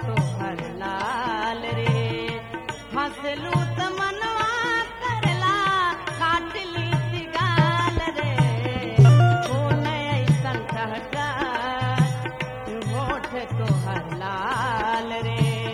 तोहर लाल रे हंसलू त मनवा करला काटली गाल रे कौन ऐसन ठहका होठ तोहर लाल रे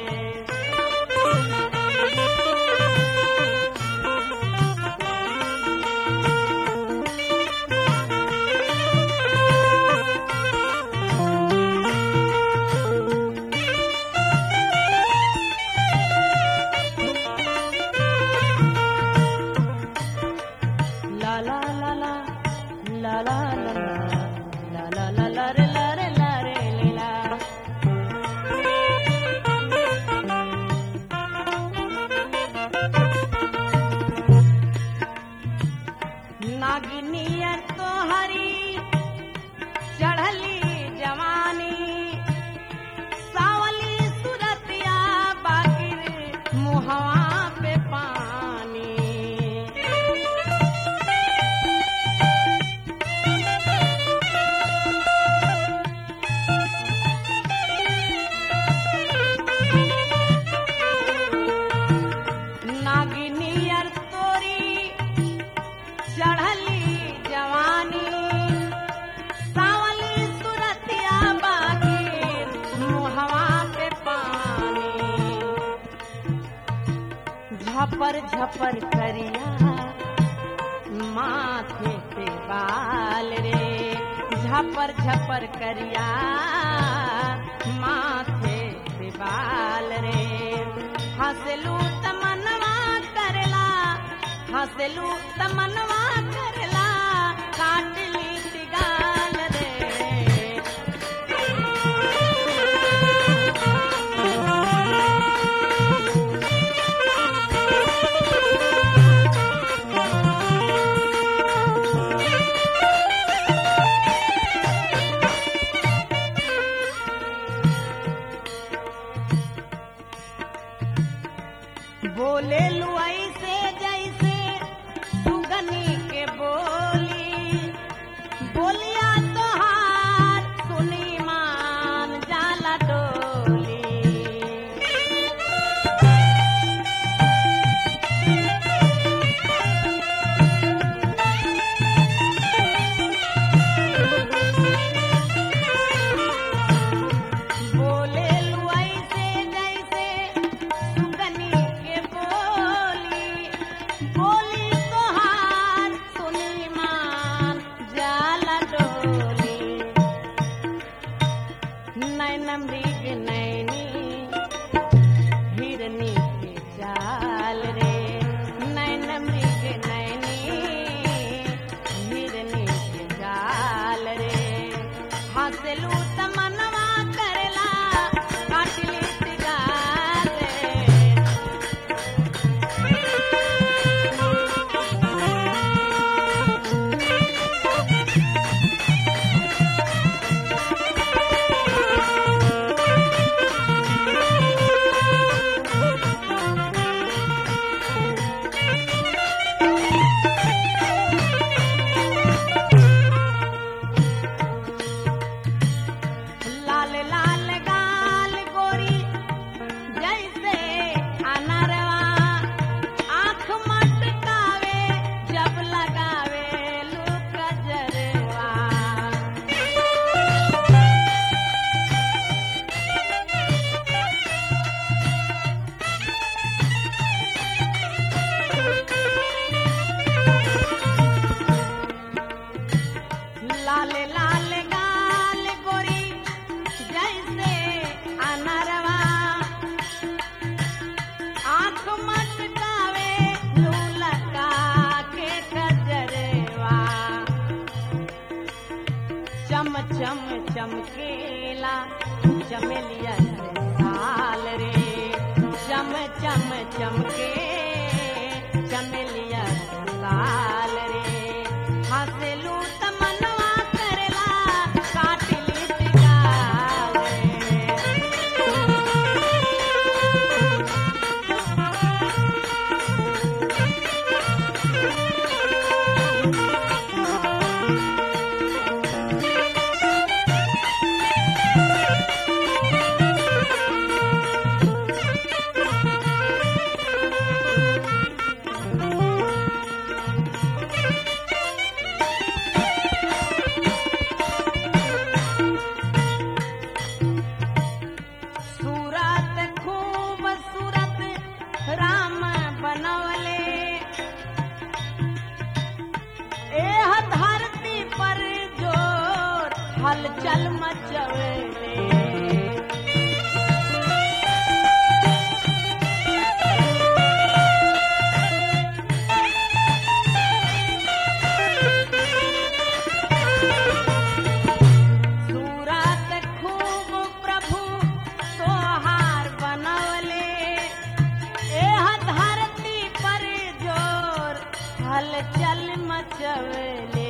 नागिनियत तो हरी चढ़ली जवानी सावली सुरतिया बाकिर मुहवा पे पानी नागिनियत तोरी चढ़ली जवानी सावली सुरतिया बाकी मुहवा पे पानी झपर झपर करिया माथे पे बाल रे झपर झपर करिया माथे पे बाल रे हंसलू त मनवा करला हंसलू त मनवा करला काटली गाल रे बोले लू ऐसे जैसे सुगनी के बोली बोलिया तोहार सुनी मान जाला डोली बोले लू ऐसे जैसे सुगनी के बोली बोली तोहार सुनी मान जाला डोली नैन मृग नैनी हिरनी के चाल रे नैन मृग नैनी हिरनी के चाल रे हंसलू त मनवा करला काटली गाल रे लाल लाल गाल गोरी जैसे अनरवा आँख मटकावे जब लगावे लू कजरवा लाल लाल गाल गोरी जैसे अनरवा आँख मटकावे लू लगा के कजरवा चम चम चमकेला चमेलिया साल रे चम चम चमके चमेलिया साल रे हंसलू त मनवा करला काटली गाल रे बनवले एह धरती पर जोर हलचल मचवले हलचल मचवले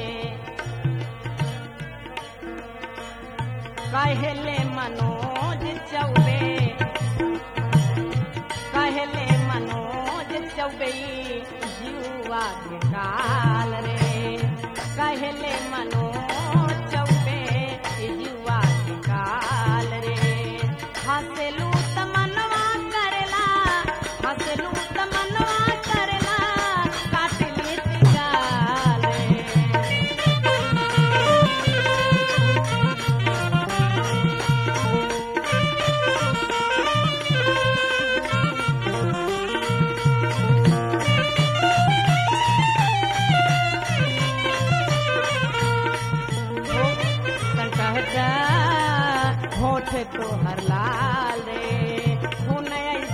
कहले मनोज चौबे कहले मनोज चौबे जीवा काल रे कहले मनोज चौबे जीवा काल रे हंसलू तमनवा करला हंसलू तमनवा करला होठ तो हर लाल रे